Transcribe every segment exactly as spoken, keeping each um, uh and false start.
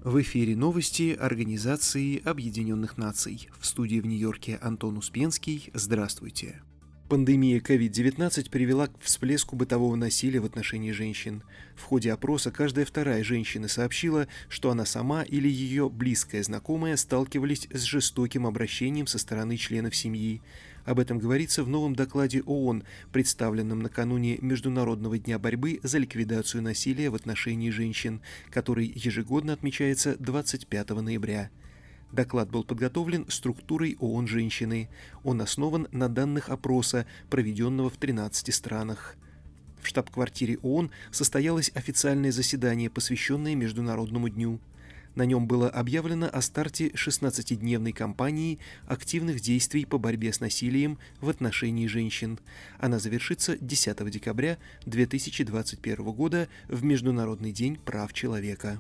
В эфире новости Организации Объединенных Наций. В студии в Нью-Йорке Антон Успенский. Здравствуйте. Пандемия ковид девятнадцать привела к всплеску бытового насилия в отношении женщин. В ходе опроса каждая вторая женщина сообщила, что она сама или ее близкая знакомая сталкивались с жестоким обращением со стороны членов семьи. Об этом говорится в новом докладе ООН, представленном накануне Международного дня борьбы за ликвидацию насилия в отношении женщин, который ежегодно отмечается двадцать пятого ноября. Доклад был подготовлен структурой ООН «Женщины». Он основан на данных опроса, проведенного в тринадцати странах. В штаб-квартире ООН состоялось официальное заседание, посвященное Международному дню. На нем было объявлено о старте шестнадцатидневной кампании активных действий по борьбе с насилием в отношении женщин. Она завершится десятого декабря две тысячи двадцать первого года в Международный день прав человека.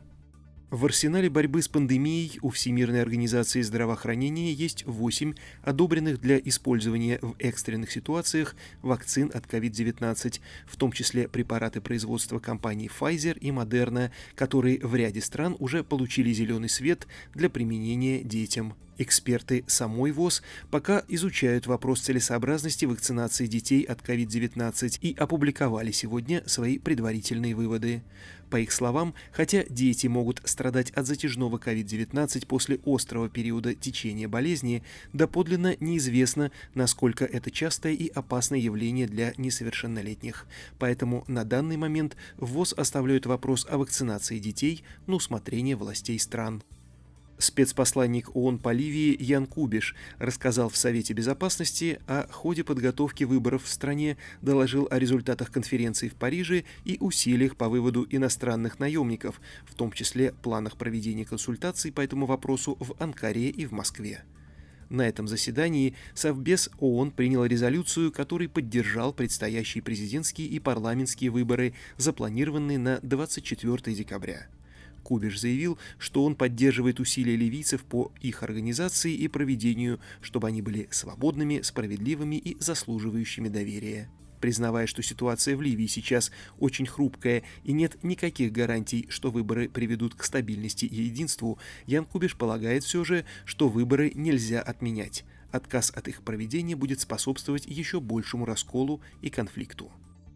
В арсенале борьбы с пандемией у Всемирной организации здравоохранения есть восемь одобренных для использования в экстренных ситуациях вакцин от ковид девятнадцать, в том числе препараты производства компаний Pfizer и Moderna, которые в ряде стран уже получили зеленый свет для применения детям. Эксперты самой ВОЗ пока изучают вопрос целесообразности вакцинации детей от ковид девятнадцать и опубликовали сегодня свои предварительные выводы. По их словам, хотя дети могут страдать от затяжного ковид девятнадцать после острого периода течения болезни, доподлинно неизвестно, насколько это частое и опасное явление для несовершеннолетних. Поэтому на данный момент ВОЗ оставляют вопрос о вакцинации детей на усмотрение властей стран. Спецпосланник ООН по Ливии Ян Кубиш рассказал в Совете Безопасности о ходе подготовки выборов в стране, доложил о результатах конференции в Париже и усилиях по выводу иностранных наемников, в том числе планах проведения консультаций по этому вопросу в Анкаре и в Москве. На этом заседании Совбез ООН принял резолюцию, которой поддержал предстоящие президентские и парламентские выборы, запланированные на двадцать четвёртого декабря. Кубиш заявил, что он поддерживает усилия ливийцев по их организации и проведению, чтобы они были свободными, справедливыми и заслуживающими доверия. Признавая, что ситуация в Ливии сейчас очень хрупкая и нет никаких гарантий, что выборы приведут к стабильности и единству, Ян Кубиш полагает все же, что выборы нельзя отменять. Отказ от их проведения будет способствовать еще большему расколу и конфликту.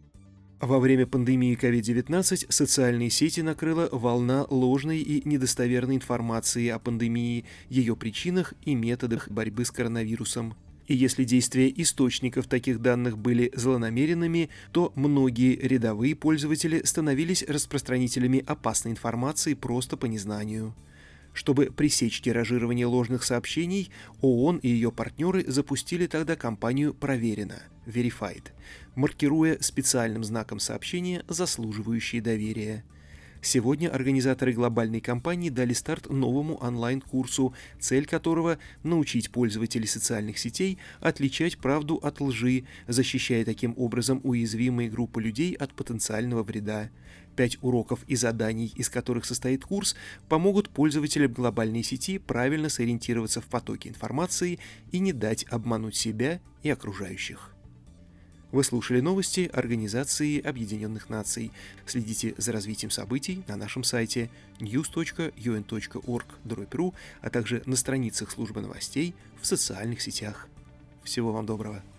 Во время пандемии ковид девятнадцать социальные сети накрыла волна ложной и недостоверной информации о пандемии, ее причинах и методах борьбы с коронавирусом. И если действия источников таких данных были злонамеренными, то многие рядовые пользователи становились распространителями опасной информации просто по незнанию. Чтобы пресечь тиражирование ложных сообщений, ООН и ее партнеры запустили тогда кампанию «Проверено» (Verified), маркируя специальным знаком сообщения, заслуживающие доверия. Сегодня организаторы глобальной кампании дали старт новому онлайн-курсу, цель которого – научить пользователей социальных сетей отличать правду от лжи, защищая таким образом уязвимые группы людей от потенциального вреда. Пять уроков и заданий, из которых состоит курс, помогут пользователям глобальной сети правильно сориентироваться в потоке информации и не дать обмануть себя и окружающих. Вы слушали новости Организации Объединенных Наций. Следите за развитием событий на нашем сайте ньюс точка ю эн точка орг дробь ру, а также на страницах службы новостей в социальных сетях. Всего вам доброго.